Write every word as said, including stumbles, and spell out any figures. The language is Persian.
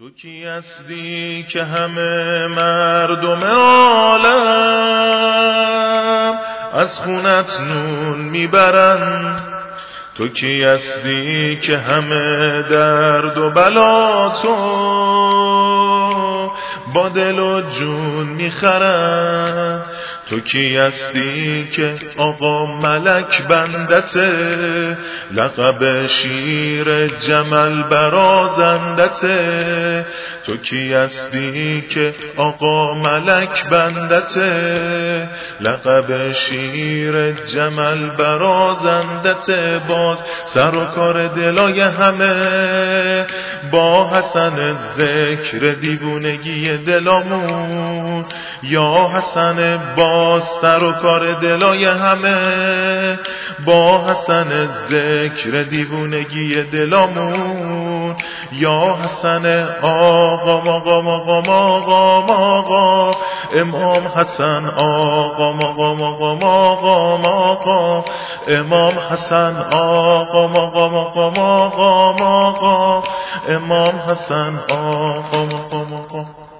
تو کی هستی که همه مردم عالم از خونت نون میبرن؟ تو کی هستی که همه درد و بلا تو با دل و جون میخرن؟ تو کی هستی که آقا ملک بندته، لقب شیر جمل برازندته؟ تو کی هستی که آقا ملک بندته، لقب شیر جمل برازندته؟ باز سر و کار دلای همه با حسن ذکر دیوونگی دلامون، یا حسن باز سر و کار دلای همه با حسن ذکر دیوونگی دلامون، یا حسن آقا آقا آقا آقا آقا امام حسن آقا آقا آقا آقا آقا امام حسن آقا آقا آقا آقا امام حسن آقا آقا آقا